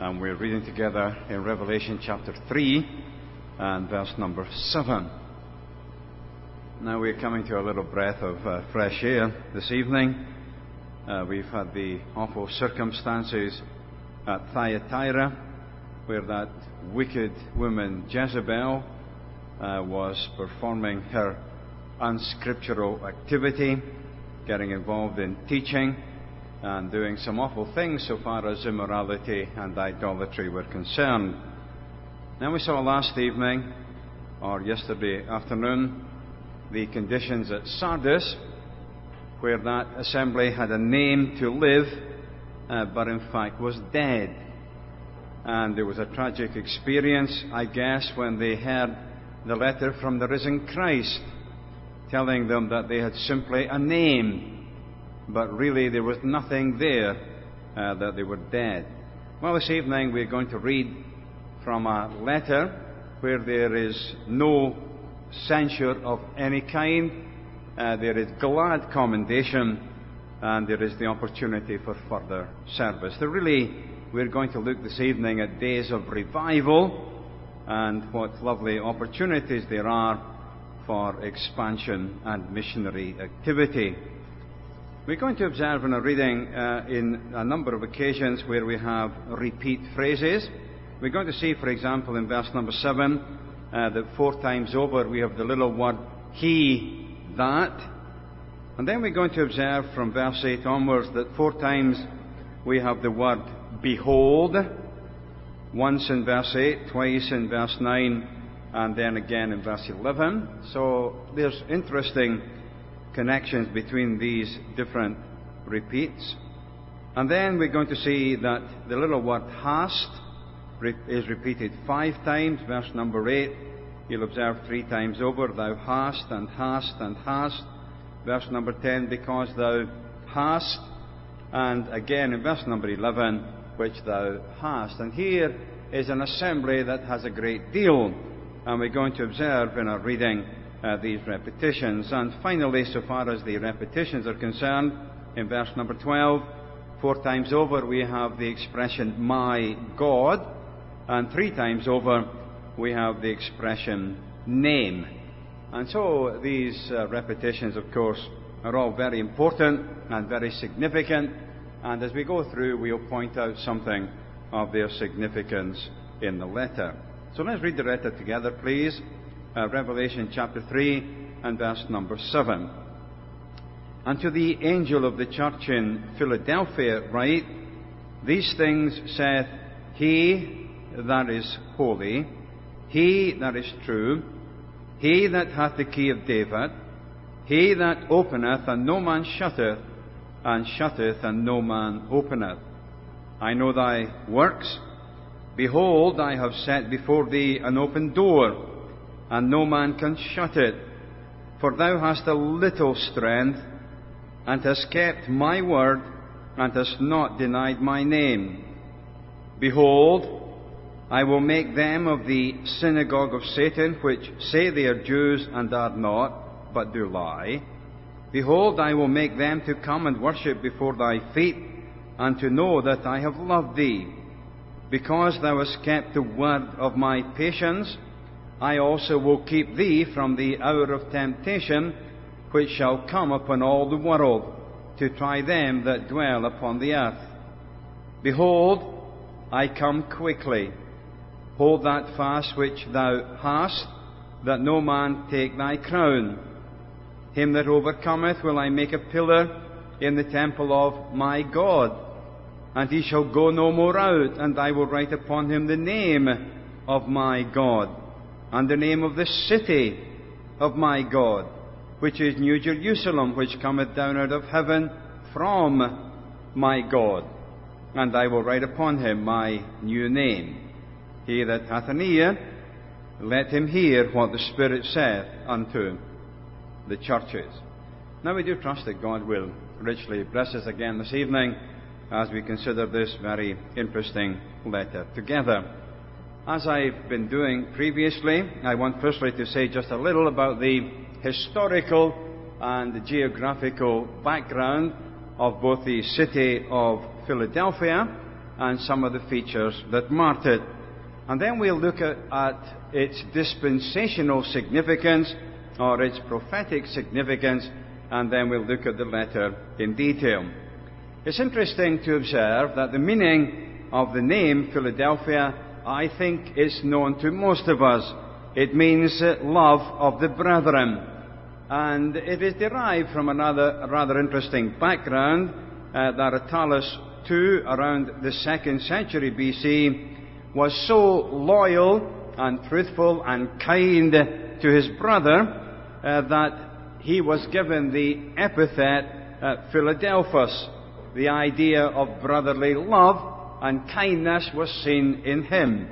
and we're reading together in Revelation chapter 3 and verse number 7. Now we're coming to a little breath of fresh air this evening. We've had the awful circumstances at Thyatira, where that wicked woman Jezebel was performing her unscriptural activity, getting involved in teaching and doing some awful things so far as immorality and idolatry were concerned. Then we saw last evening, or yesterday afternoon, the conditions at Sardis, where that assembly had a name to live, but in fact was dead. And there was a tragic experience, I guess, when they heard the letter from the risen Christ, telling them that they had simply a name, but really there was nothing there, that they were dead. Well, this evening we're going to read from a letter where there is no censure of any kind. There is glad commendation, and there is the opportunity for further service. We're going to look this evening at days of revival and what lovely opportunities there are for expansion and missionary activity. We're going to observe in our reading in a number of occasions where we have repeat phrases. We're going to see, for example, in verse number 7, that 4 times over we have the little word he, that. And then we're going to observe from verse 8 onwards that 4 times we have the word behold, once in verse 8, twice in verse 9, and then again in verse 11. So there's interesting connections between these different repeats. And then we're going to see that the little word hast is repeated 5 times. Verse number 8, you'll observe 3 times over, thou hast and hast and hast. Verse number 10, because thou hast. And again in verse number 11, which thou hast. And here is an assembly that has a great deal. And we're going to observe in our reading these repetitions. And finally, so far as the repetitions are concerned, in verse number 12, 4 times over we have the expression my God, and 3 times over we have the expression name. And so these repetitions, of course, are all very important and very significant, and as we go through we'll point out something of their significance in the letter. So let's read the letter together, please. Revelation chapter 3 and verse number 7. And to the angel of the church in Philadelphia write, these things saith he that is holy, he that is true, he that hath the key of David, he that openeth and no man shutteth, and shutteth and no man openeth. I know thy works. Behold, I have set before thee an open door, and no man can shut it. For thou hast a little strength, and hast kept my word, and hast not denied my name. Behold, I will make them of the synagogue of Satan, which say they are Jews and are not, but do lie. Behold, I will make them to come and worship before thy feet, and to know that I have loved thee. Because thou hast kept the word of my patience, I also will keep thee from the hour of temptation, which shall come upon all the world, to try them that dwell upon the earth. Behold, I come quickly. Hold that fast which thou hast, that no man take thy crown. Him that overcometh will I make a pillar in the temple of my God, and he shall go no more out, and I will write upon him the name of my God, and the name of the city of my God, which is New Jerusalem, which cometh down out of heaven from my God. And I will write upon him my new name. He that hath an ear, let him hear what the Spirit saith unto the churches. Now we do trust that God will richly bless us again this evening as we consider this very interesting letter together. As I've been doing previously, I want firstly to say just a little about the historical and the geographical background of both the city of Philadelphia and some of the features that marked it. And then we'll look at its dispensational significance, or its prophetic significance, and then we'll look at the letter in detail. It's interesting to observe that the meaning of the name Philadelphia, I think, is known to most of us. It means love of the brethren. And it is derived from another rather interesting background, that Attalus II, around the 2nd century BC, was so loyal and truthful and kind to his brother that he was given the epithet Philadelphus. The idea of brotherly love and kindness was seen in him.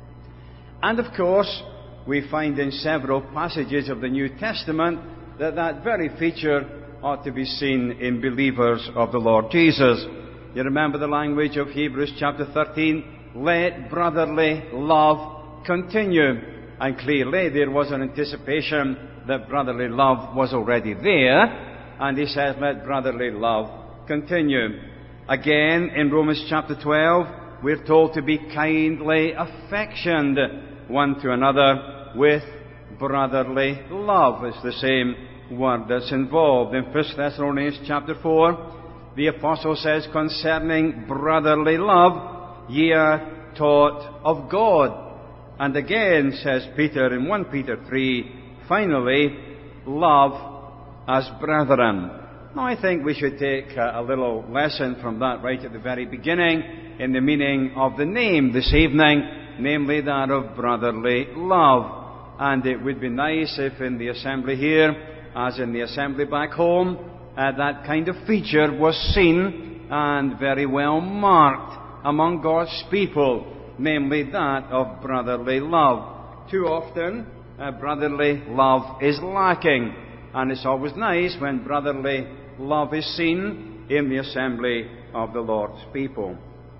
And of course, we find in several passages of the New Testament that very feature ought to be seen in believers of the Lord Jesus. You remember the language of Hebrews chapter 13, let brotherly love continue. And clearly there was an anticipation that brotherly love was already there, and he says, let brotherly love continue. Again, in Romans chapter 12, we're told to be kindly affectioned one to another with brotherly love. It's the same word that's involved. In 1 Thessalonians chapter 4, the apostle says, concerning brotherly love, ye are taught of God. And again, says Peter in 1 Peter 3, finally, love as brethren. Now, I think we should take a little lesson from that right at the very beginning in the meaning of the name this evening, namely that of brotherly love. And it would be nice if in the assembly here, as in the assembly back home, that kind of feature was seen and very well marked among God's people, namely that of brotherly love. Too often, brotherly love is lacking, and it's always nice when brotherly love is seen in the assembly of the Lord's people.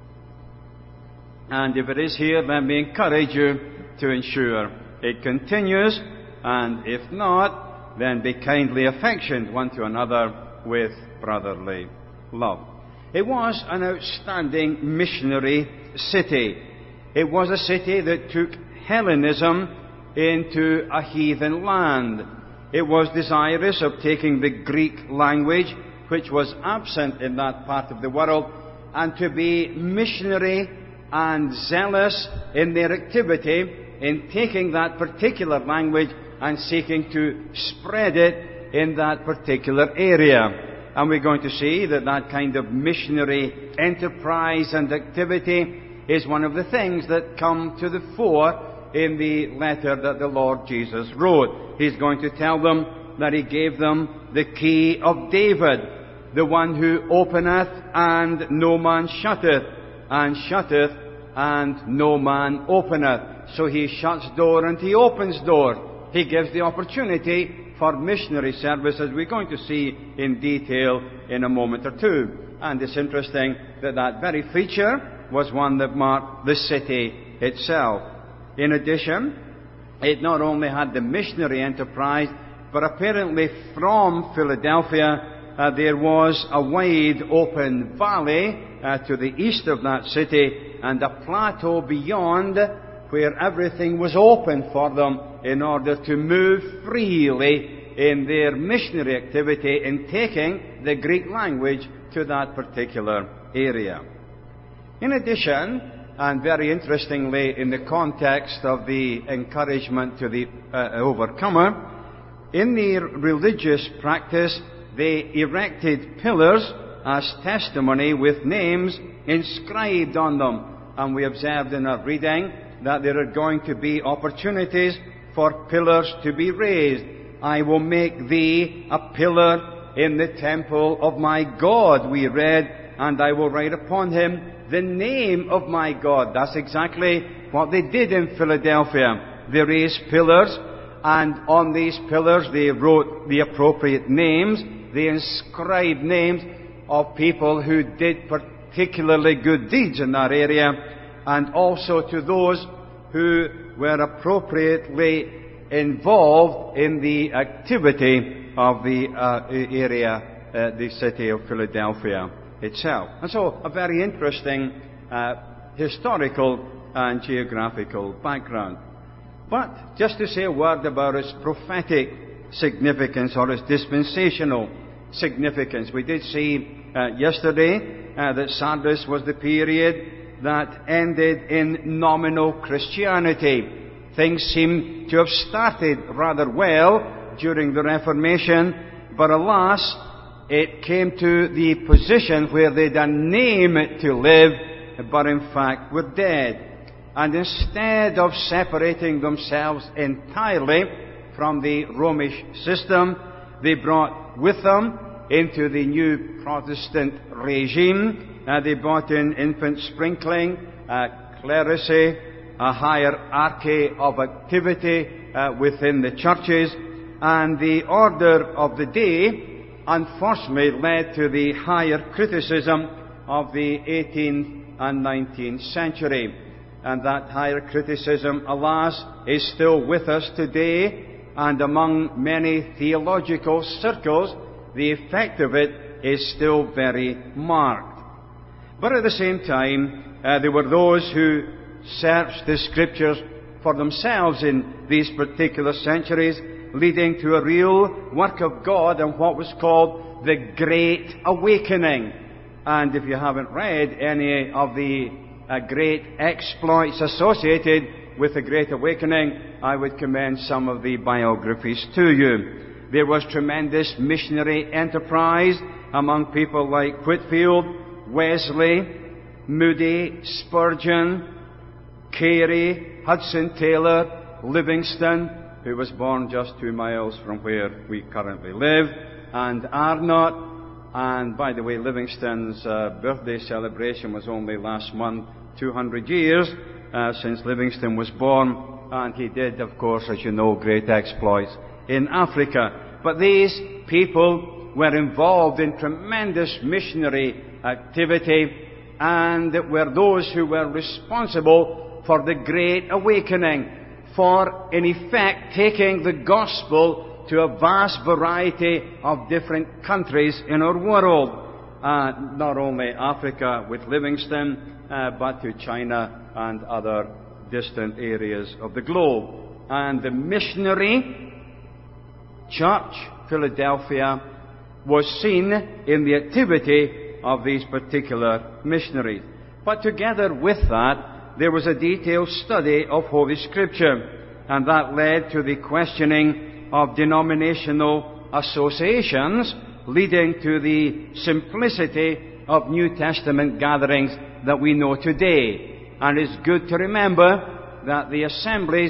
And if it is here, let me encourage you to ensure it continues, and if not, then be kindly affectioned one to another with brotherly love. It was an outstanding missionary city. It was a city that took Hellenism into a heathen land. It was desirous of taking the Greek language, which was absent in that part of the world, and to be missionary and zealous in their activity in taking that particular language and seeking to spread it in that particular area. And we're going to see that that kind of missionary enterprise and activity is one of the things that come to the fore in the letter that the Lord Jesus wrote. He's going to tell them that He gave them the key of David, the one who openeth and no man shutteth, and shutteth and no man openeth. So He shuts door and He opens door. He gives the opportunity for missionary service, as we're going to see in detail in a moment or two. And it's interesting that that very feature was one that marked the city itself. In addition, it not only had the missionary enterprise, but apparently from Philadelphia there was a wide open valley to the east of that city, and a plateau beyond where everything was open for them in order to move freely in their missionary activity in taking the Greek language to that particular area. In addition, and very interestingly in the context of the encouragement to the overcomer, in their religious practice they erected pillars as testimony with names inscribed on them. And we observed in our reading that there are going to be opportunities for pillars to be raised. I will make thee a pillar in the temple of my God, we read, and I will write upon him the name of my God. That's exactly what they did in Philadelphia. They raised pillars, and on these pillars they wrote the appropriate names. They inscribed names of people who did particularly good deeds in that area, and also to those who were appropriately involved in the activity of the area, the city of Philadelphia itself. And so a very interesting historical and geographical background. But just to say a word about its prophetic significance or its dispensational significance. We did see yesterday that Sardis was the period that ended in nominal Christianity. Things seem to have started rather well during the Reformation, but alas, it came to the position where they'd a name to live, but in fact were dead. And instead of separating themselves entirely from the Romish system, they brought with them into the new Protestant regime. They brought in infant sprinkling, clerisy, a hierarchy of activity within the churches, and the order of the day unfortunately led to the higher criticism of the 18th and 19th century. And that higher criticism, alas, is still with us today, and among many theological circles, the effect of it is still very marked. But at the same time, there were those who searched the Scriptures for themselves in these particular centuries, leading to a real work of God and what was called the Great Awakening. And if you haven't read any of the great exploits associated with the Great Awakening, I would commend some of the biographies to you. There was tremendous missionary enterprise among people like Whitefield, Wesley, Moody, Spurgeon, Carey, Hudson Taylor, Livingston, who was born just 2 miles from where we currently live, and Arnott. And by the way, Livingston's birthday celebration was only last month, 200 years since Livingston was born, and he did, of course, as you know, great exploits in Africa. But these people were involved in tremendous missionary activity, and were those who were responsible for the Great Awakening, for, in effect, taking the gospel to a vast variety of different countries in our world. Not only Africa with Livingston, but to China and other distant areas of the globe. And the missionary church, Philadelphia, was seen in the activity of these particular missionaries. But together with that, there was a detailed study of Holy Scripture, and that led to the questioning of denominational associations, leading to the simplicity of New Testament gatherings that we know today. And it's good to remember that the assemblies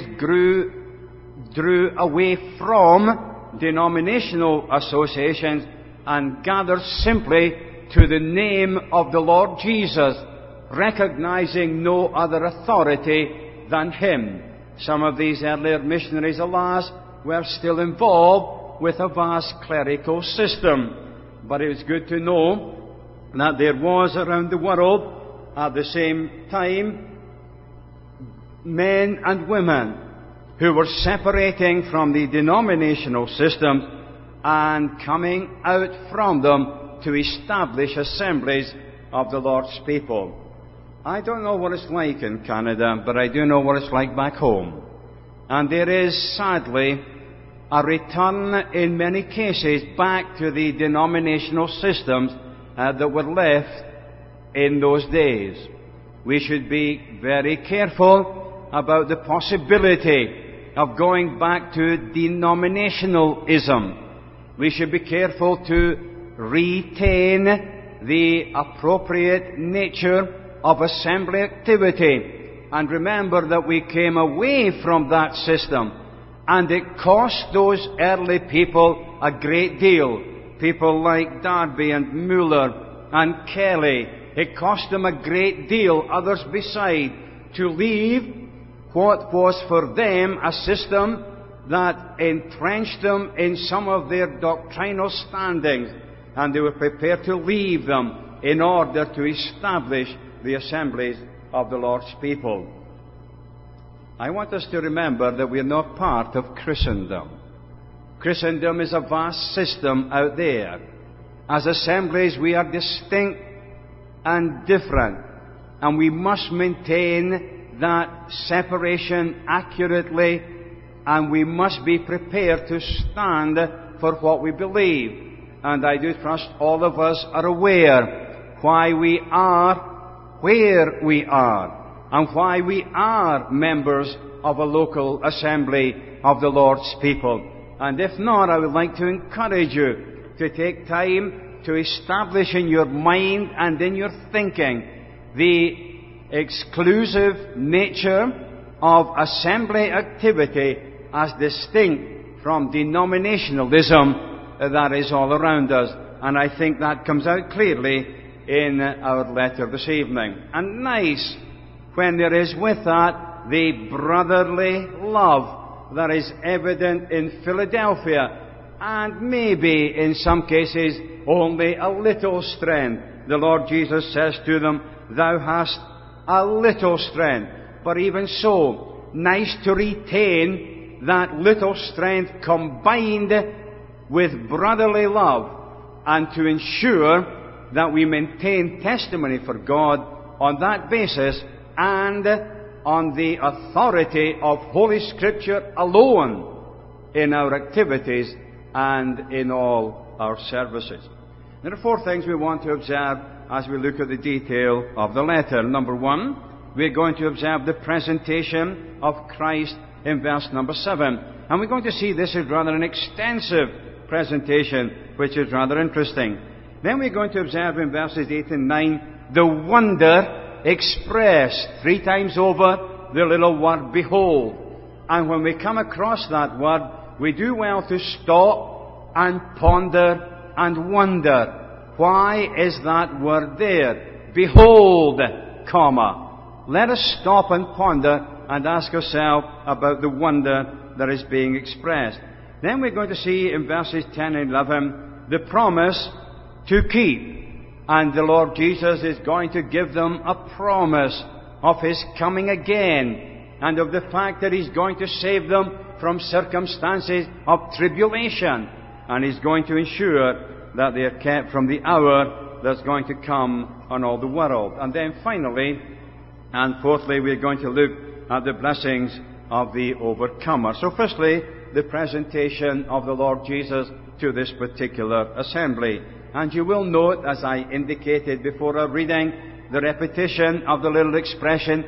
drew away from denominational associations and gathered simply to the name of the Lord Jesus, recognizing no other authority than Him. Some of these earlier missionaries, alas, were still involved with a vast clerical system. But it was good to know that there was around the world at the same time men and women who were separating from the denominational systems and coming out from them to establish assemblies of the Lord's people. I don't know what it's like in Canada, but I do know what it's like back home. And there is, sadly, a return in many cases back to the denominational systems that were left in those days. We should be very careful about the possibility of going back to denominationalism. We should be careful to retain the appropriate nature of assembly activity. And remember that we came away from that system, and it cost those early people a great deal. People like Darby and Muller and Kelly. It cost them a great deal, others beside, to leave what was for them a system that entrenched them in some of their doctrinal standings, and they were prepared to leave them in order to establish the assemblies of the Lord's people. I want us to remember that we are not part of Christendom. Christendom is a vast system out there. As assemblies, we are distinct and different. and we must maintain that separation accurately, and we must be prepared to stand for what we believe. And I do trust all of us are aware why we are where we are, and why we are members of a local assembly of the Lord's people. And if not, I would like to encourage you to take time to establish in your mind and in your thinking the exclusive nature of assembly activity as distinct from denominationalism that is all around us. And I think that comes out clearly in our letter this evening. And nice when there is with that the brotherly love that is evident in Philadelphia, and maybe in some cases only a little strength. The Lord Jesus says to them, "Thou hast a little strength." But even so, nice to retain that little strength combined with brotherly love, and to ensure that we maintain testimony for God on that basis and on the authority of Holy Scripture alone in our activities and in all our services. There are four things we want to observe as we look at the detail of the letter. Number one, we're going to observe the presentation of Christ in verse number 7. And we're going to see this is rather an extensive presentation, which is rather interesting. Then we're going to observe in verses 8 and 9 the wonder expressed. 3 times over, the little word, behold. And when we come across that word, we do well to stop and ponder and wonder. Why is that word there? Behold, comma. Let us stop and ponder and ask ourselves about the wonder that is being expressed. Then we're going to see in verses 10 and 11 the promise to keep. And the Lord Jesus is going to give them a promise of His coming again, and of the fact that He's going to save them from circumstances of tribulation, and He's going to ensure that they are kept from the hour that's going to come on all the world. And then finally, and fourthly, we're going to look at the blessings of the overcomer. So firstly, the presentation of the Lord Jesus to this particular assembly. And you will note, as I indicated before our reading, the repetition of the little expression,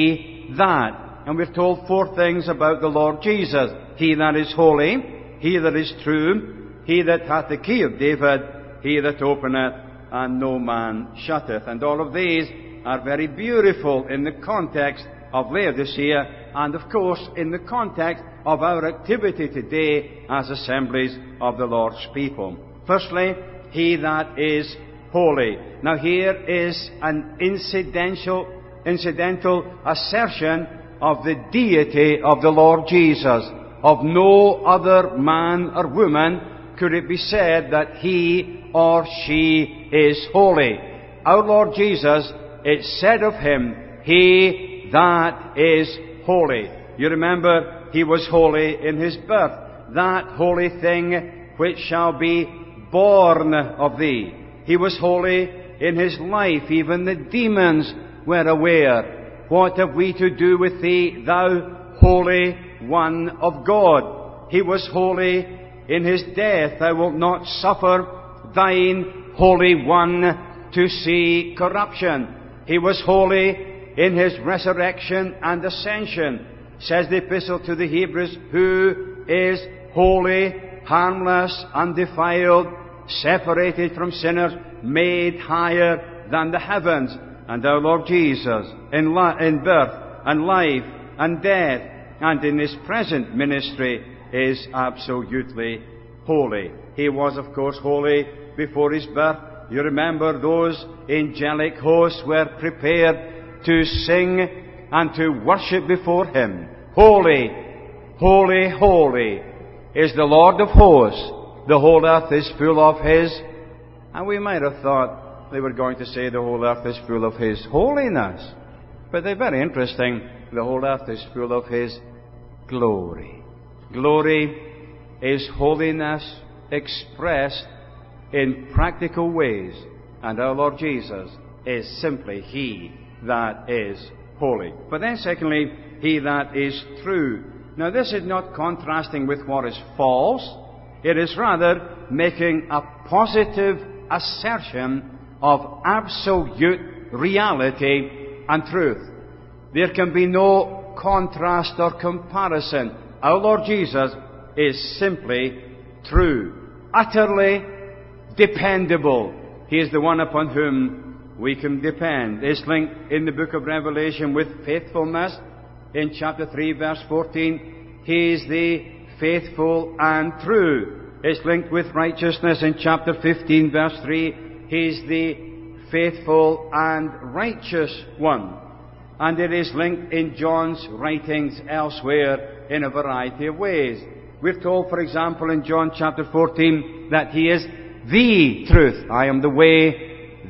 he that. And we're told 4 things about the Lord Jesus. He that is holy, he that is true, he that hath the key of David, he that openeth, and no man shutteth. And all of these are very beautiful in the context of Laodicea, and of course in the context of our activity today as assemblies of the Lord's people. Firstly, he that is holy. Now here is an incidental assertion of the deity of the Lord Jesus. Of no other man or woman could it be said that he or she is holy. Our Lord Jesus, it said of him, he that is holy. You remember, he was holy in his birth. That holy thing which shall be born of thee. He was holy in his life. Even the demons were aware. What have we to do with thee, thou holy one of God? He was holy in his death. Thou wilt not suffer thine holy one to see corruption. He was holy in his resurrection and ascension. Says the epistle to the Hebrews, who is holy, harmless, undefiled, separated from sinners, made higher than the heavens. And our Lord Jesus, in birth and life and death and in his present ministry, is absolutely holy. He was, of course, holy before his birth. You remember those angelic hosts were prepared to sing and to worship before him. Holy, holy, holy is the Lord of hosts. The whole earth is full of his. And we might have thought they were going to say the whole earth is full of his holiness. But they're very interesting. The whole earth is full of his glory. Glory is holiness expressed in practical ways. And our Lord Jesus is simply he that is holy. But then secondly, he that is true. Now this is not contrasting with what is false. It is rather making a positive assertion of absolute reality and truth. There can be no contrast or comparison. Our Lord Jesus is simply true, utterly dependable. He is the one upon whom we can depend. It's linked in the book of Revelation with faithfulness. In chapter 3, verse 14, He is the faithful and true. It's linked with righteousness in chapter 15, verse 3. He is the faithful and righteous one. And it is linked in John's writings elsewhere in a variety of ways. We're told, for example, in John chapter 14, that He is the truth. I am the way,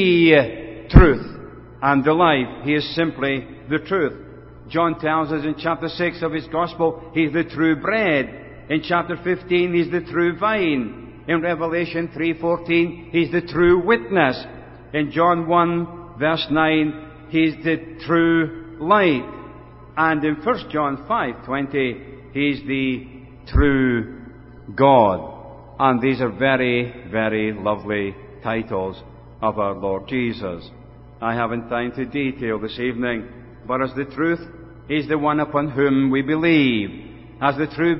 the truth, and the life. He is simply the truth. John tells us in chapter 6 of his Gospel, He's the true bread. In chapter 15, He's the true vine. In Revelation 3:14, He's the true witness. In John 1, verse 9, He's the true light. And in 1 John 5:20, He's the true God. And these are very, very lovely titles of our Lord Jesus. I haven't time to detail this evening, but as the truth, He's the one upon whom we believe. As the true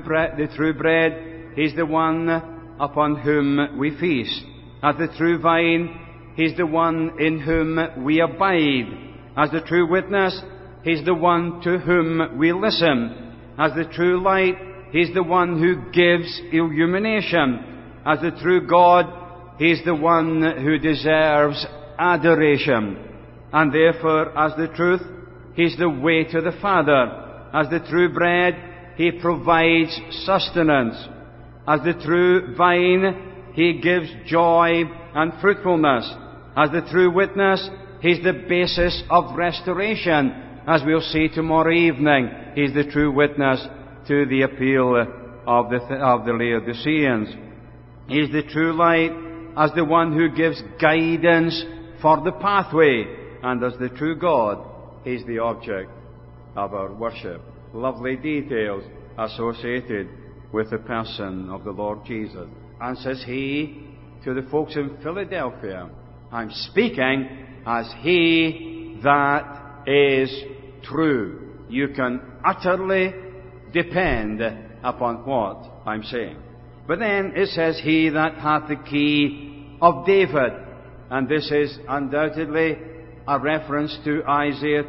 bread, He's the one upon whom we feast. As the true vine, He's the one in whom we abide. As the true witness, He's the one to whom we listen. As the true light, He's the one who gives illumination. As the true God, He's the one who deserves adoration. And therefore, as the truth, He's the way to the Father. As the true bread, He provides sustenance. As the true vine, He gives joy and fruitfulness. As the true witness, He's the basis of restoration. As we'll see tomorrow evening, He's the true witness to the appeal of the Laodiceans. He's the true light as the one who gives guidance for the pathway. And as the true God, He's the object of our worship. Lovely details associated with the person of the Lord Jesus. And says He to the folks in Philadelphia, I'm speaking as He that is true. You can utterly depend upon what I'm saying. But then it says, He that hath the key of David. And this is undoubtedly a reference to Isaiah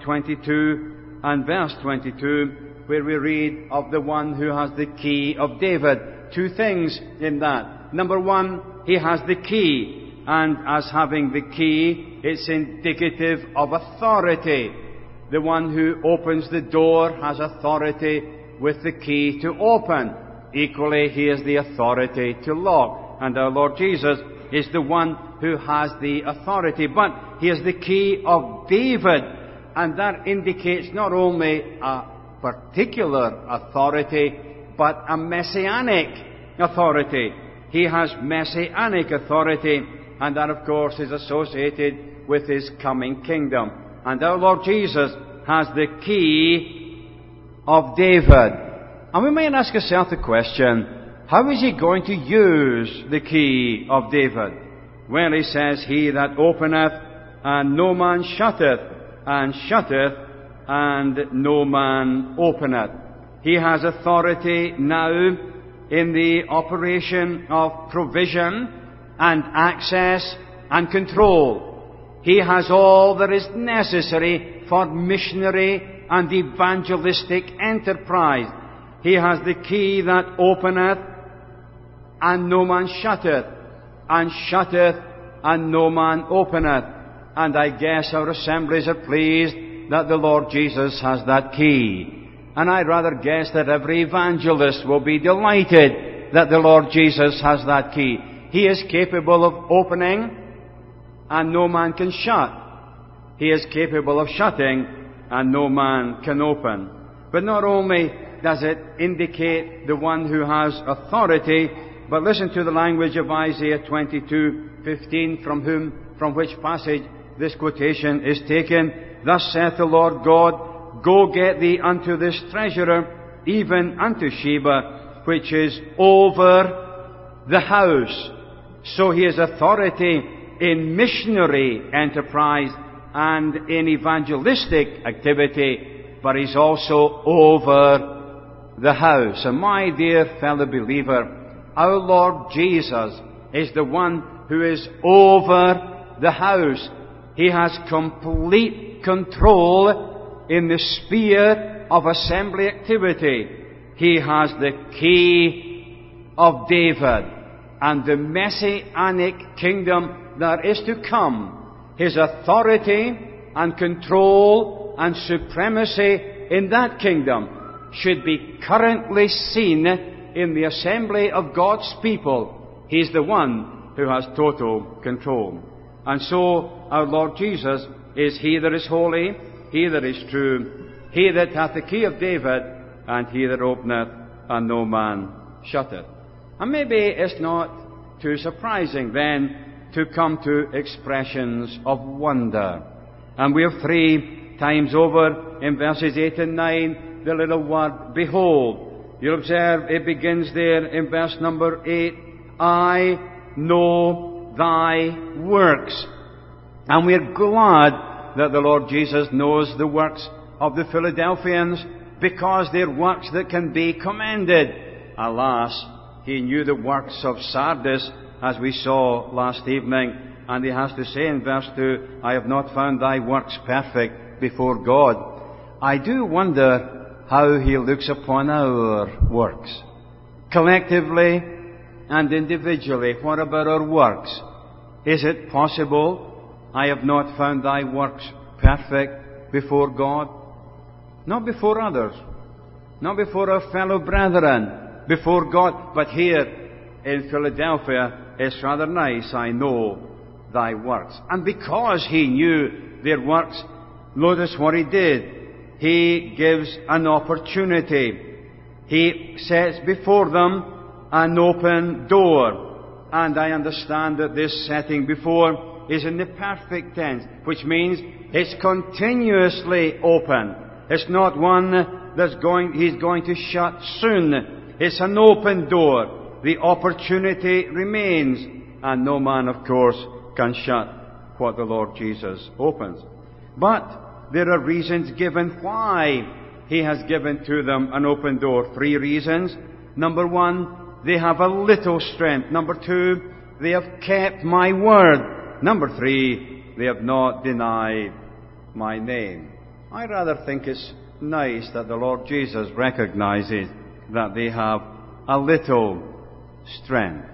22 and verse 22, where we read of the one who has the key of David. Two things in that. Number one, He has the key. And as having the key, it's indicative of authority. The one who opens the door has authority with the key to open. Equally, He has the authority to lock. And our Lord Jesus is the one who has the authority. But He has the key of David. And that indicates not only a particular authority, but a messianic authority. He has messianic authority. And that, of course, is associated with His coming kingdom. And our Lord Jesus has the key of David. And we might ask ourselves the question, how is He going to use the key of David? Well, He says, He that openeth, and no man shutteth, and shutteth, and no man openeth. He has authority now in the operation of provision and access and control. He has all that is necessary for missionary and evangelistic enterprise. He has the key that openeth, and no man shutteth, and shutteth, and no man openeth. And I guess our assemblies are pleased that the Lord Jesus has that key. And I rather guess that every evangelist will be delighted that the Lord Jesus has that key. He is capable of opening, and no man can shut. He is capable of shutting, and no man can open. But not only does it indicate the one who has authority, but listen to the language of Isaiah 22:15, from which passage this quotation is taken, "Thus saith the Lord God, Go get thee unto this treasurer, even unto Sheba, which is over the house." So he has authority in missionary enterprise and in evangelistic activity, but he's also over the house. And my dear fellow believer, our Lord Jesus is the one who is over the house. He has complete control in the sphere of assembly activity. He has the key of David and the messianic kingdom that is to come. His authority and control and supremacy in that kingdom should be currently seen in the assembly of God's people. He's the one who has total control. And so our Lord Jesus is He that is holy, He that is true, He that hath the key of David, and He that openeth, and no man shutteth. And maybe it's not too surprising then to come to expressions of wonder. And we have 3 times over in verses 8 and 9 the little word, behold. You'll observe it begins there in verse number 8, I know thy works. And we're glad that the Lord Jesus knows the works of the Philadelphians, because they're works that can be commended. Alas, he knew the works of Sardis, as we saw last evening, and he has to say in verse 2, I have not found thy works perfect before God. I do wonder how he looks upon our works. Collectively and individually, what about our works? Is it possible I have not found thy works perfect before God? Not before others, not before our fellow brethren, before God, but here in Philadelphia, it's rather nice, I know thy works. And because he knew their works, notice what he did. He gives an opportunity. He sets before them an open door. And I understand that this setting before is in the perfect tense, which means it's continuously open. It's not one he's going to shut soon. It's an open door. The opportunity remains, and no man, of course, can shut what the Lord Jesus opens. But there are reasons given why he has given to them an open door. 3 reasons. Number 1, they have a little strength. Number 2, they have kept my word. Number 3, they have not denied my name. I rather think it's nice that the Lord Jesus recognizes that they have a little strength.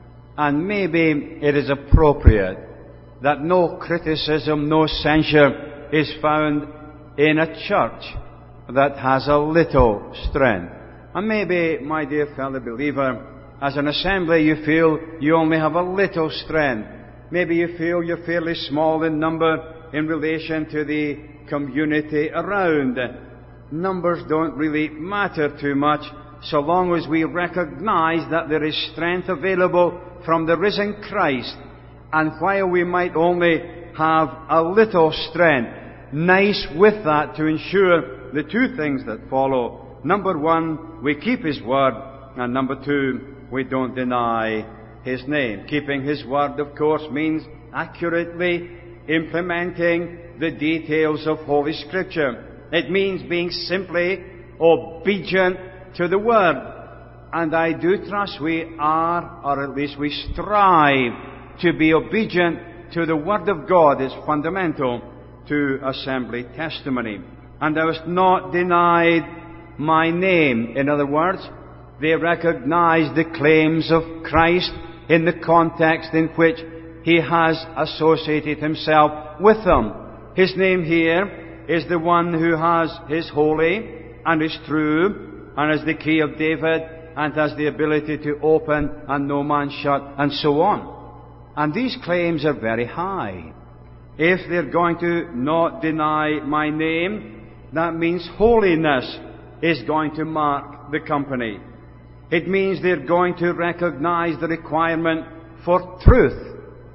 And maybe it is appropriate that no criticism, no censure is found in a church that has a little strength. And maybe, my dear fellow believer, as an assembly you feel you only have a little strength. Maybe you feel you're fairly small in number in relation to the community around. Numbers don't really matter too much so long as we recognize that there is strength available from the risen Christ. And while we might only have a little strength, nice with that to ensure the 2 things that follow. Number 1, we keep His word, and number 2, we don't deny His name. Keeping His word, of course, means accurately implementing the details of Holy Scripture. It means being simply obedient to the word. And I do trust we are, or at least we strive to be obedient to the word of God. Is fundamental to assembly testimony. And thou hast not denied my name. In other words, they recognize the claims of Christ in the context in which He has associated Himself with them. His name here is the one who is holy and is true and has the key of David and has the ability to open and no man shut, and so on. And these claims are very high. If they're going to not deny my name, that means holiness is going to mark the company. It means they're going to recognize the requirement for truth.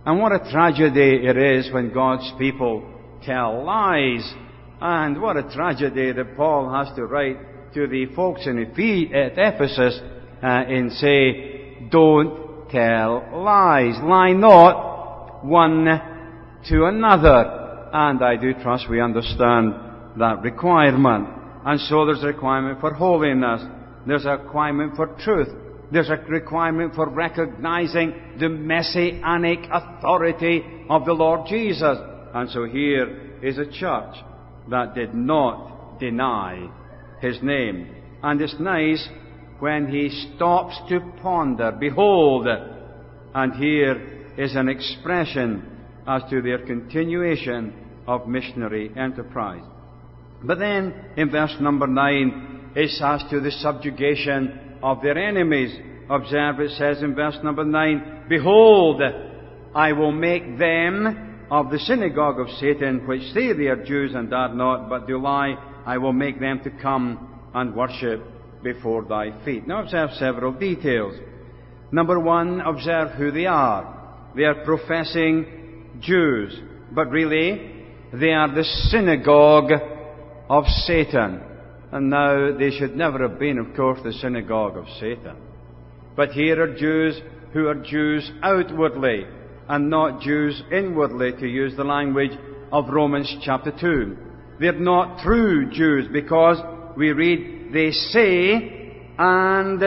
And what a tragedy it is when God's people tell lies. And what a tragedy that Paul has to write to the folks in Ephesus and say, don't tell lies. Lie not one to another. And I do trust we understand that requirement. And so there's a requirement for holiness. There's a requirement for truth. There's a requirement for recognizing the messianic authority of the Lord Jesus. And so here is a church that did not deny His name. And it's nice when he stops to ponder. Behold, and here is an expression as to their continuation of missionary enterprise. But then, in verse number 9, it's as to the subjugation of their enemies. Observe, it says in verse number 9, Behold, I will make them of the synagogue of Satan, which say they are Jews and are not, but do lie. I will make them to come and worship before thy feet. Now observe several details. Number one, observe who they are. They are professing Jews, but really, they are the synagogue of Satan. And now, they should never have been, of course, the synagogue of Satan. But here are Jews who are Jews outwardly, and not Jews inwardly, to use the language of Romans chapter 2. They're not true Jews, because we read, they say and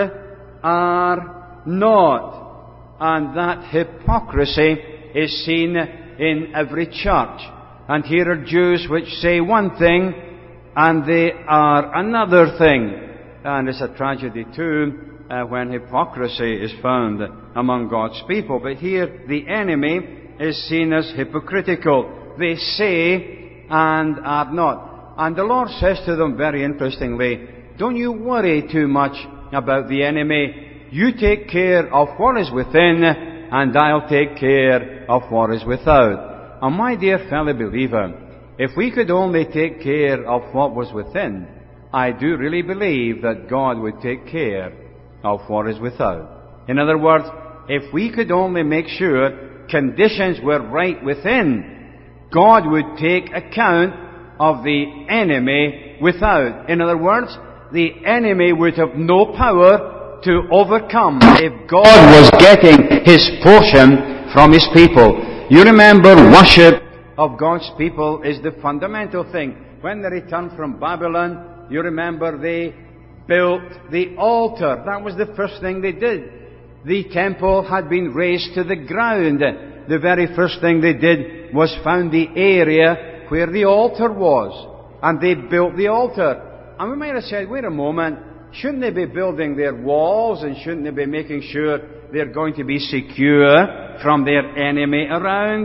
are not. And that hypocrisy is seen in every church. And here are Jews which say one thing, and they are another thing. And it's a tragedy too when hypocrisy is found among God's people. But here the enemy is seen as hypocritical. They say and are not. And the Lord says to them very interestingly, don't you worry too much about the enemy. You take care of what is within, and I'll take care of what is without. And my dear fellow believer, if we could only take care of what was within, I do really believe that God would take care of what is without. In other words, if we could only make sure conditions were right within, God would take account of the enemy without. In other words, the enemy would have no power to overcome if God was getting his portion from his people. You remember, worship of God's people is the fundamental thing. When they returned from Babylon, you remember they built the altar. That was the first thing they did. The temple had been razed to the ground. The very first thing they did was found the area where the altar was. And they built the altar. And we might have said, wait a moment, shouldn't they be building their walls, and shouldn't they be making sure they're going to be secure from their enemy around?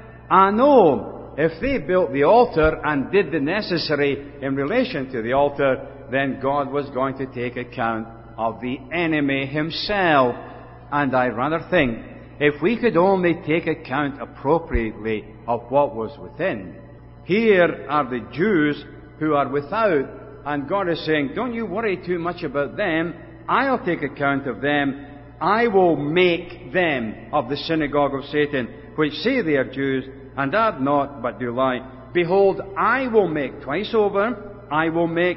No. If they built the altar and did the necessary in relation to the altar, then God was going to take account of the enemy himself. And I rather think, if we could only take account appropriately of what was within. Here are the Jews who are without, and God is saying, don't you worry too much about them. I'll take account of them. I will make them of the synagogue of Satan, which say they are Jews, and are not, but do lie. Behold, I will make, twice over, I will make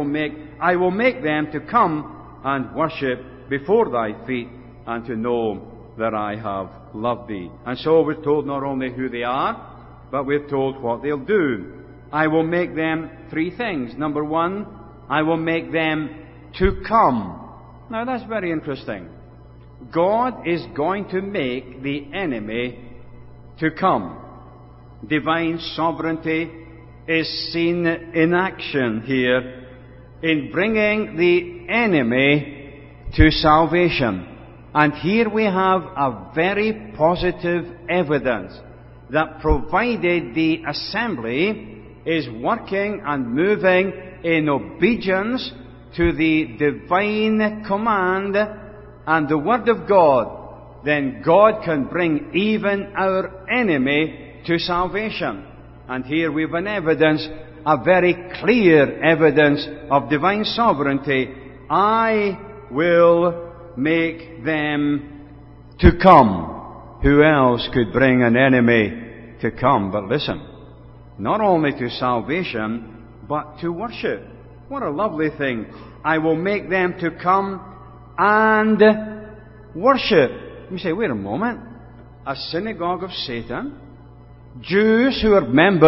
them to come and worship before thy feet, and to know that I have loved thee. And so we're told not only who they are, but we're told what they'll do. I will make them three things. Number one, I will make them to come. Now that's very interesting. God is going to make the enemy to come. Divine sovereignty is seen in action here in bringing the enemy to salvation. And here we have a very positive evidence that provided the assembly is working and moving in obedience to the divine command and the Word of God, then God can bring even our enemy to salvation. And here we have an evidence, a very clear evidence of divine sovereignty. I will make them to come. who else could bring an enemy to come? But listen, not only to salvation, but to worship. What a lovely thing. I will make them to come and worship. You say, wait a moment. A synagogue of Satan? Jews who are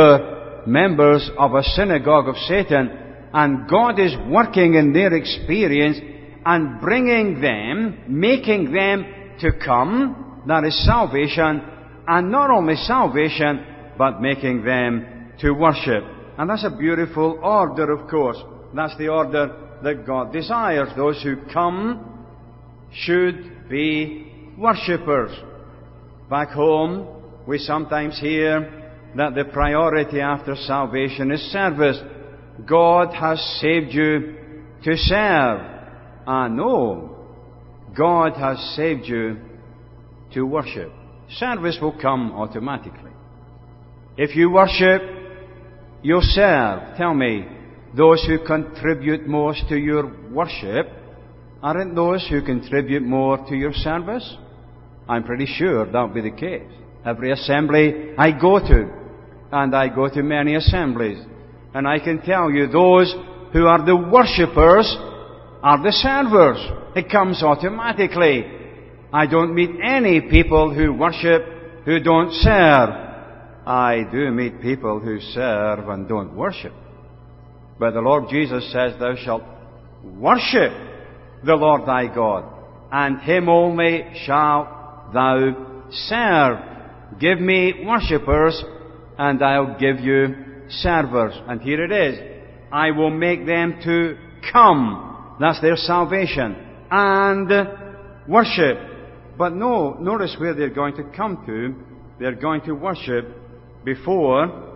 members of a synagogue of Satan, and God is working in their experience and bringing them, making them to come. That is salvation. And not only salvation, but making them to worship. And that's a beautiful order, of course. That's the order that God desires. Those who come should be worshippers. Back home, we sometimes hear that the priority after salvation is service. God has saved you to serve. No, God has saved you to worship. Service will come automatically. If you worship, you'll serve. Tell me, those who contribute most to your worship, aren't those who contribute more to your service? I'm pretty sure that'll be the case. Every assembly I go to, and I go to many assemblies, and I can tell you those who are the worshippers are the servers. It comes automatically. I don't meet any people who worship who don't serve. I do meet people who serve and don't worship. But the Lord Jesus says, thou shalt worship the Lord thy God, and him only shalt thou serve. Give me worshippers, and I'll give you servers. And here it is. I will make them to come. That's their salvation. And worship. But no, notice where they're going to come to. They're going to worship before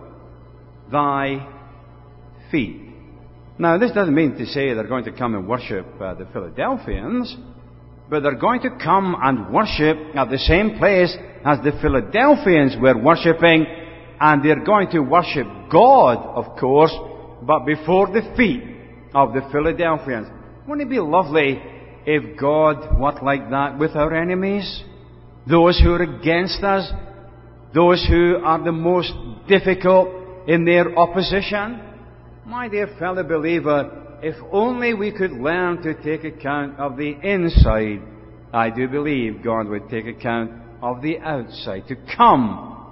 thy feet. Now, this doesn't mean to say they're going to come and worship the Philadelphians, but they're going to come and worship at the same place as the Philadelphians were worshipping, and they're going to worship God, of course, but before the feet of the Philadelphians. Wouldn't it be lovely if God worked like that with our enemies? Those who are against us, those who are the most difficult in their opposition. My dear fellow believer, if only we could learn to take account of the inside, I do believe God would take account of the outside. To come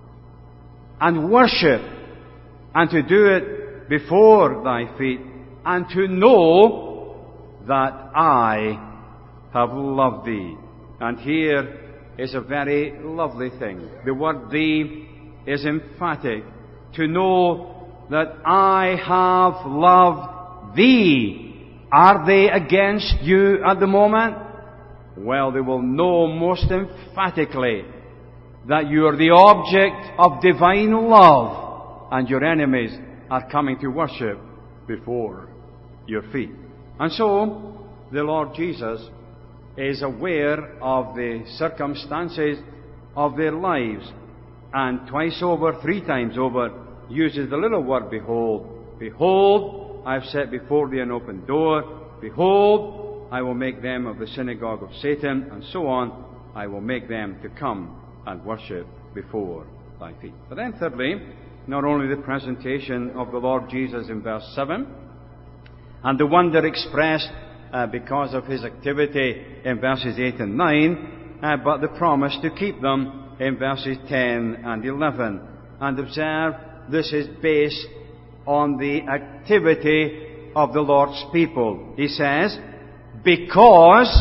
and worship, and to do it before thy feet, and to know that I have loved thee. And here is a very lovely thing. The word thee is emphatic. To know that I have loved thee. Are they against you at the moment? Well, they will know most emphatically that you are the object of divine love, and your enemies are coming to worship before your feet. And so, the Lord Jesus is aware of the circumstances of their lives, and twice over, 3 times over, uses the little word behold. Behold, I have set before thee an open door. Behold, I will make them of the synagogue of Satan, and so on. I will make them to come and worship before thy feet. But then thirdly, not only the presentation of the Lord Jesus in verse 7, and the wonder expressed because of his activity in verses 8 and 9, but the promise to keep them in verses 10 and 11. And observe, this is based on the activity of the Lord's people. He says, because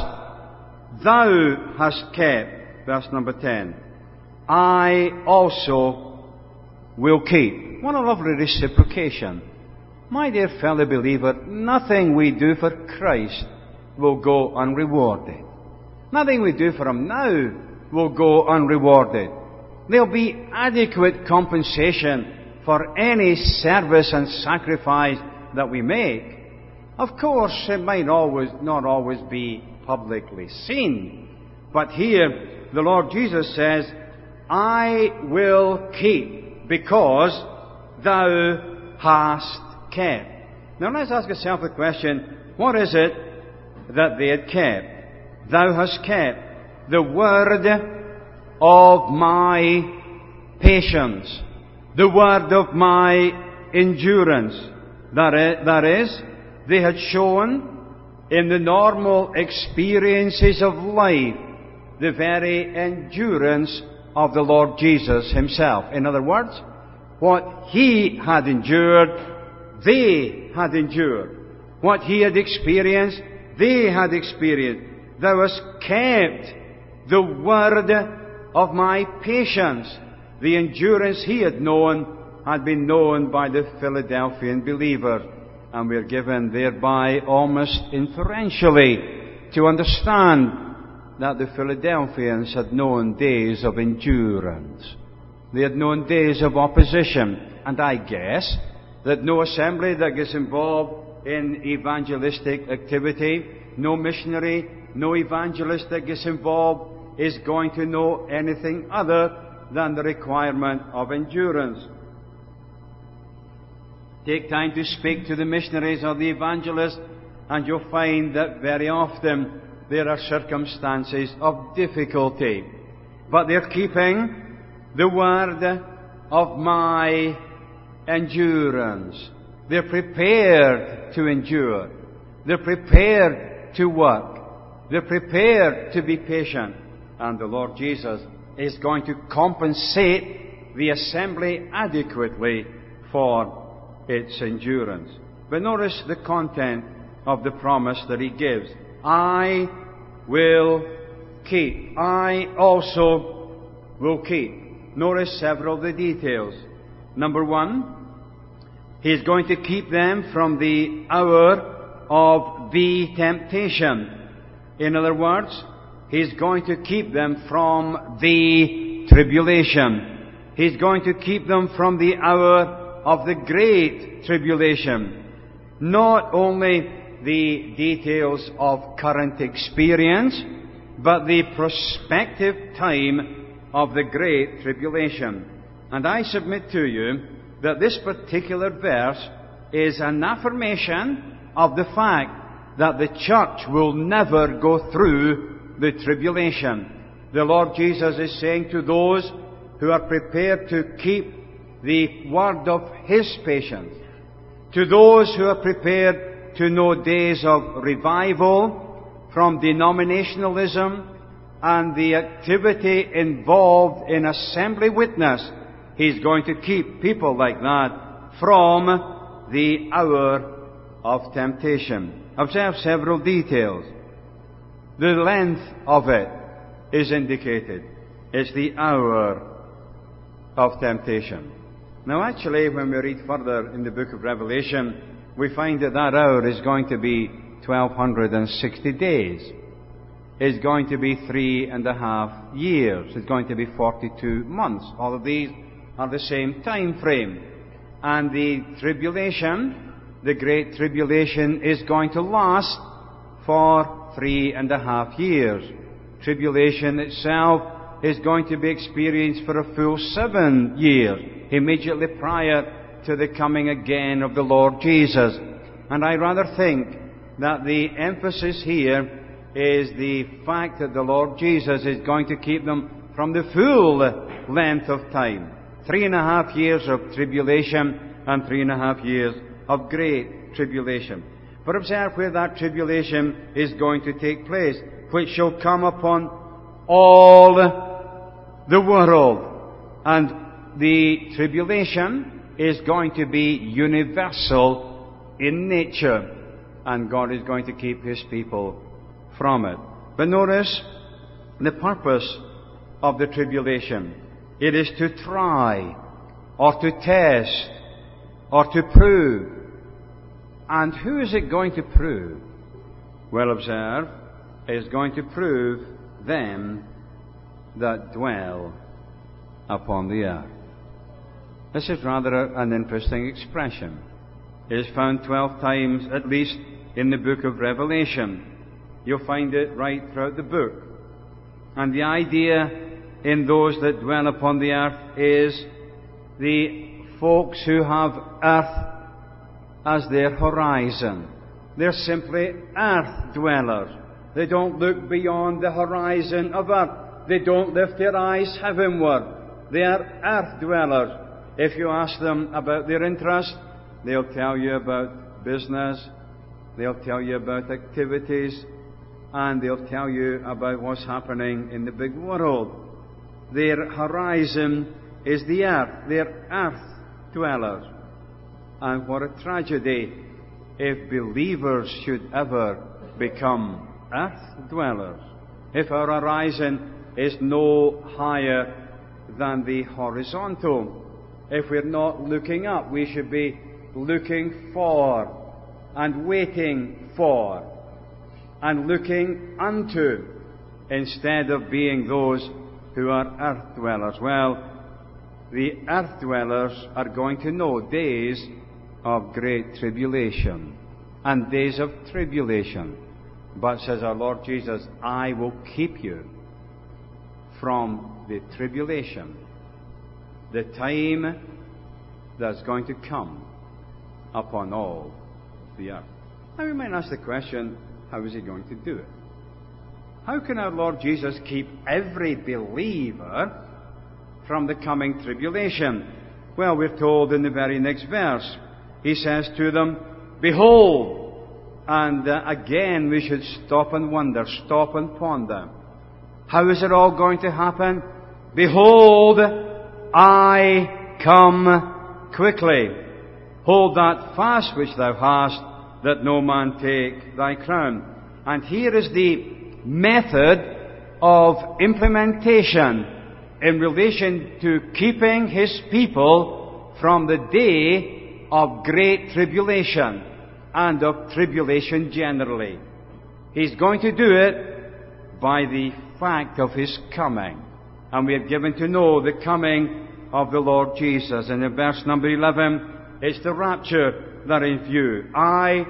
thou hast kept, verse number 10, I also will keep. What a lovely reciprocation. My dear fellow believer, nothing we do for Christ will go unrewarded. Nothing we do for Him now will go unrewarded. There'll be adequate compensation for any service and sacrifice that we make. Of course, it might not always be publicly seen. But here, the Lord Jesus says, I will keep because thou hast kept. Now let's ask ourselves the question, what is it that they had kept? Thou hast kept. The word of my patience, the word of my endurance. That is, they had shown in the normal experiences of life the very endurance of the Lord Jesus himself. In other words, what he had endured, they had endured. What he had experienced, they had experienced. Thou hast kept the word of my patience. The endurance he had known had been known by the Philadelphian believers, and we are given thereby almost inferentially to understand that the Philadelphians had known days of endurance. They had known days of opposition, and I guess that no assembly that gets involved in evangelistic activity, no missionary, no evangelist that gets involved is going to know anything other than the requirement of endurance. Take time to speak to the missionaries or the evangelists, and you'll find that very often there are circumstances of difficulty. But they're keeping the word of my endurance. They're prepared to endure. They're prepared to work. They're prepared to be patient. And the Lord Jesus is going to compensate the assembly adequately for its endurance. But notice the content of the promise that he gives. I will keep. I also will keep. Notice several of the details. Number one, he is going to keep them from the hour of the temptation. In other words, he is going to keep them from the tribulation. He is going to keep them from the hour of the great tribulation. Not only the details of current experience, but the prospective time of the great tribulation. And I submit to you that this particular verse is an affirmation of the fact that the church will never go through the tribulation. The Lord Jesus is saying to those who are prepared to keep the word of his patience, to those who are prepared to know days of revival from denominationalism and the activity involved in assembly witness, he's going to keep people like that from the hour of temptation. Observe several details. The length of it is indicated. It's the hour of temptation. Now actually, when we read further in the book of Revelation, we find that that hour is going to be 1260 days. It's going to be 3.5 years. It's going to be 42 months. All of these are the same time frame. And the tribulation, the great tribulation, is going to last for 3.5 years. Tribulation itself is going to be experienced for a full 7 years, immediately prior to the coming again of the Lord Jesus. And I rather think that the emphasis here is the fact that the Lord Jesus is going to keep them from the full length of time. 3.5 years of tribulation and 3.5 years of great tribulation. But observe where that tribulation is going to take place, which shall come upon all the world. And the tribulation is going to be universal in nature, and God is going to keep his people from it. But notice the purpose of the tribulation. It is to try, or to test, or to prove. And who is it going to prove? Well, observe, it is going to prove them that dwell upon the earth. This is rather an interesting expression. It is found 12 times at least in the book of Revelation. You'll find it right throughout the book. And the idea in those that dwell upon the earth is the folks who have earth as their horizon. They're simply earth dwellers. They don't look beyond the horizon of earth. They don't lift their eyes heavenward. They are earth dwellers. If you ask them about their interest, they'll tell you about business, they'll tell you about activities, and they'll tell you about what's happening in the big world. Their horizon is the earth. They're earth dwellers. And what a tragedy if believers should ever become earth dwellers. If our horizon is no higher than the horizontal. If we're not looking up, we should be looking for and waiting for and looking unto, instead of being those who are earth dwellers. Well, the earth dwellers are going to know days of great tribulation and days of tribulation. But, says our Lord Jesus, I will keep you from the tribulation, the time that's going to come upon all the earth. Now we might ask the question, how is he going to do it? How can our Lord Jesus keep every believer from the coming tribulation? Well, we're told in the very next verse, he says to them, behold, and again we should stop and wonder, stop and ponder. How is it all going to happen? Behold, I come quickly. Hold that fast which thou hast, that no man take thy crown. And here is the method of implementation in relation to keeping his people from the day of great tribulation and of tribulation generally. He's going to do it by the fact of his coming. And we have given to know the coming of the Lord Jesus. And in verse number 11, it's the rapture that is in view. I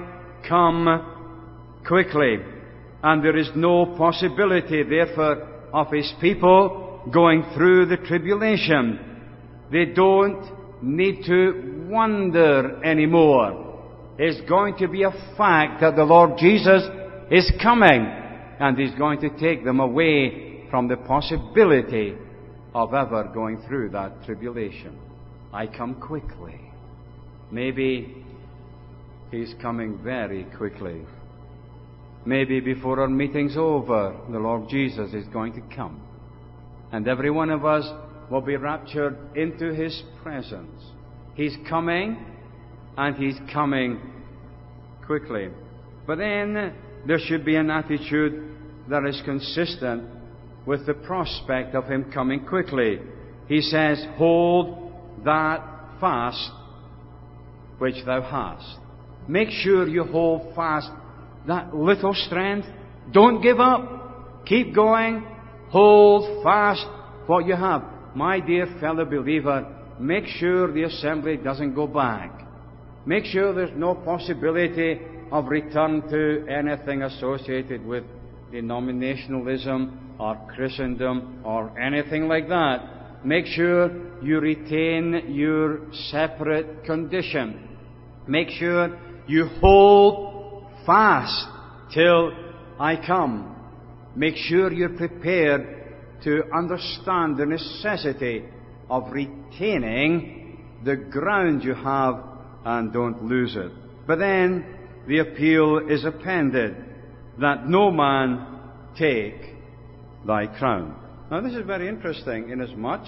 come quickly. And there is no possibility, therefore, of his people going through the tribulation. They don't need to wonder anymore. It's going to be a fact that the Lord Jesus is coming, and he's going to take them away from the possibility of ever going through that tribulation. I come quickly. Maybe he's coming very quickly. Maybe before our meeting's over, the Lord Jesus is going to come. And every one of us will be raptured into his presence. He's coming, and he's coming quickly. But then there should be an attitude that is consistent with the prospect of him coming quickly. He says, hold that fast which thou hast. Make sure you hold fast that little strength. Don't give up. Keep going. Hold fast what you have. My dear fellow believer, make sure the assembly doesn't go back. Make sure there's no possibility of return to anything associated with denominationalism or Christendom or anything like that. Make sure you retain your separate condition. Make sure you hold fast till I come. Make sure you're prepared to understand the necessity of retaining the ground you have and don't lose it. But then the appeal is appended, that no man take thy crown. Now this is very interesting, inasmuch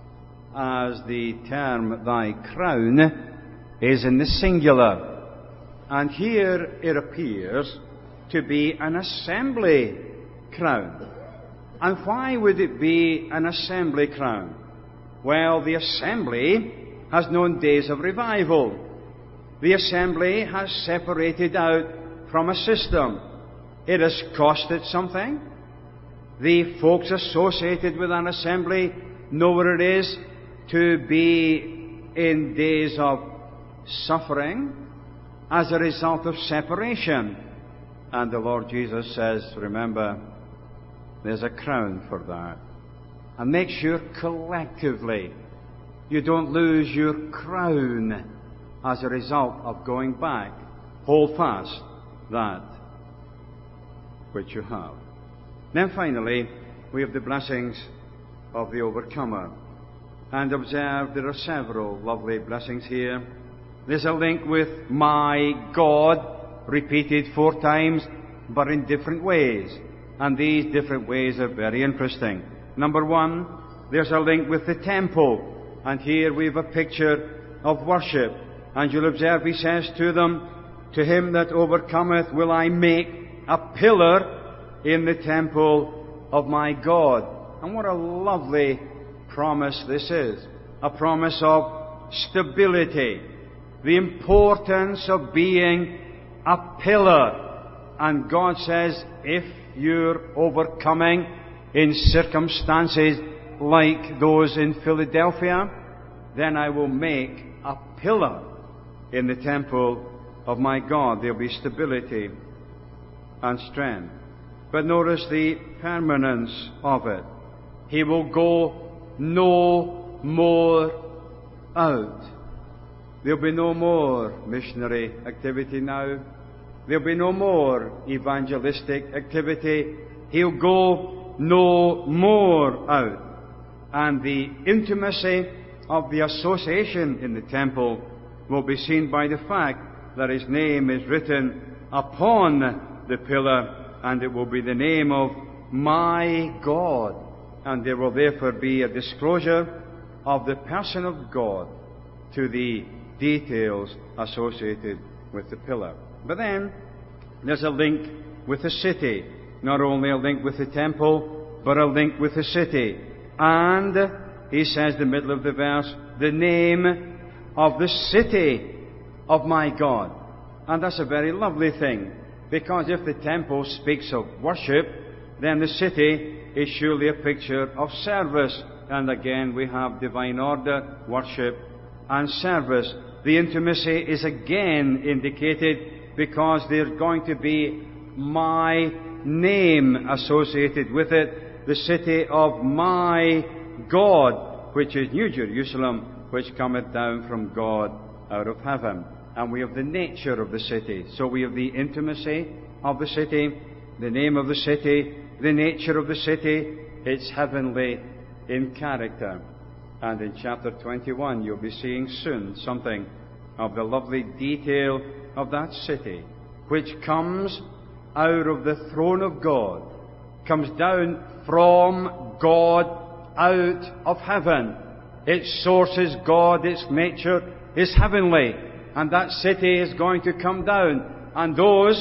as the term thy crown is in the singular. And here it appears to be an assembly crown. And why would it be an assembly crown? Well, the assembly has known days of revival. The assembly has separated out from a system. It has costed something. The folks associated with an assembly know what it is to be in days of suffering as a result of separation. And the Lord Jesus says, remember, there's a crown for that. And make sure collectively you don't lose your crown as a result of going back. Hold fast that which you have. Then finally, we have the blessings of the overcomer. And observe, there are several lovely blessings here. There's a link with my God, repeated 4 times, but in different ways. And these different ways are very interesting. Number 1, there's a link with the temple. And here we have a picture of worship. And you'll observe he says to them, to him that overcometh will I make a pillar in the temple of my God. And what a lovely promise this is. A promise of stability. The importance of being a pillar. And God says, if you're overcoming in circumstances like those in Philadelphia, then I will make a pillar in the temple of my God. There'll be stability and strength. But notice the permanence of it. He will go no more out. There'll be no more missionary activity now. There'll be no more evangelistic activity. He'll go no more out. And the intimacy of the association in the temple will be seen by the fact that his name is written upon the pillar, and it will be the name of my God. And there will therefore be a disclosure of the person of God to the details associated with the pillar. But then there's a link with the city. Not only a link with the temple, but a link with the city. And he says in the middle of the verse, the name of the city of my God. And that's a very lovely thing, because if the temple speaks of worship, then the city is surely a picture of service. And again, we have divine order, worship, and service. The intimacy is again indicated because there's going to be my name associated with it, the city of my God, which is New Jerusalem, which cometh down from God out of heaven. And we have the nature of the city. So we have the intimacy of the city, the name of the city, the nature of the city. It's heavenly in character. And in chapter 21, you'll be seeing soon something of the lovely detail of that city, which comes out of the throne of God, comes down from God out of heaven. Its source is God, its nature is heavenly, and that city is going to come down. And those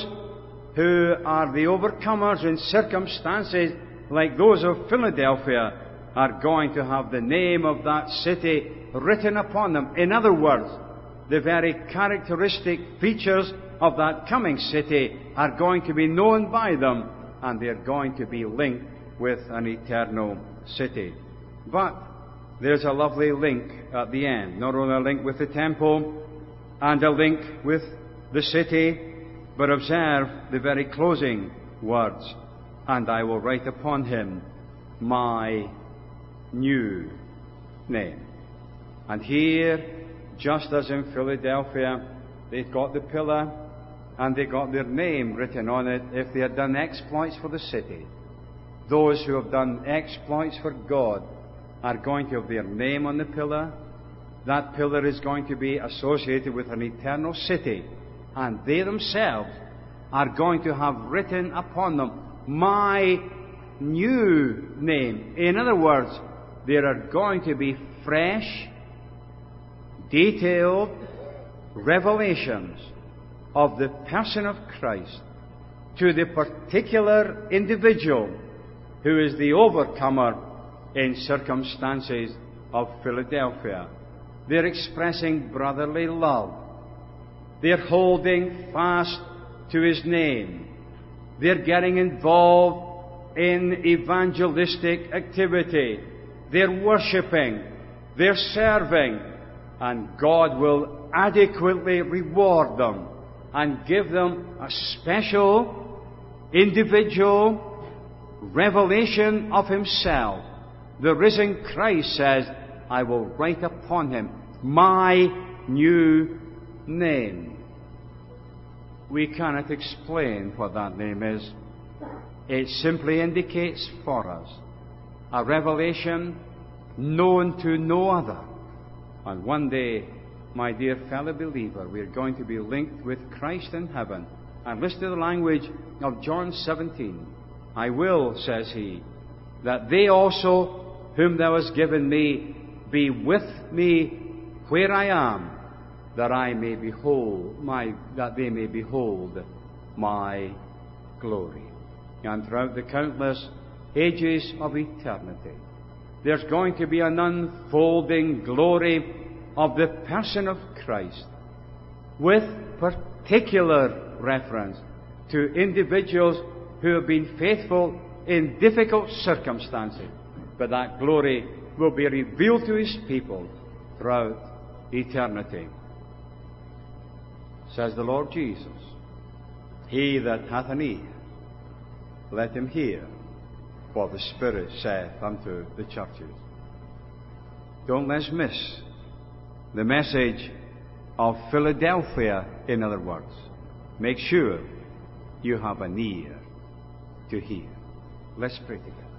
who are the overcomers in circumstances like those of Philadelphia are going to have the name of that city written upon them. In other words, the very characteristic features of that coming city are going to be known by them, and they're going to be linked with an eternal city. But there's a lovely link at the end. Not only a link with the temple and a link with the city, but observe the very closing words. And I will write upon him my new name. And here, just as in Philadelphia, they got the pillar and they got their name written on it if they had done exploits for the city. Those who have done exploits for God are going to have their name on the pillar. That pillar is going to be associated with an eternal city, and they themselves are going to have written upon them my new name. In other words, there are going to be fresh, detailed revelations of the person of Christ to the particular individual who is the overcomer in circumstances of Philadelphia. They're expressing brotherly love. They're holding fast to his name. They're getting involved in evangelistic activity. They're worshipping. They're serving. And God will adequately reward them and give them a special, individual revelation of himself. The risen Christ says, I will write upon him my new name. We cannot explain what that name is. It simply indicates for us a revelation known to no other. And one day, my dear fellow believer, we are going to be linked with Christ in heaven. And listen to the language of John 17. I will, says he, that they also whom thou hast given me be with me where I am, that I may behold that they may behold my glory. And throughout the countless ages of eternity, there's going to be an unfolding glory of the person of Christ, with particular reference to individuals who have been faithful in difficult circumstances. But that glory will be revealed to His people throughout eternity. Says the Lord Jesus, he that hath an ear, let him hear what the Spirit saith unto the churches. Don't let's miss the message of Philadelphia, in other words. Make sure you have an ear to hear. Let's pray together.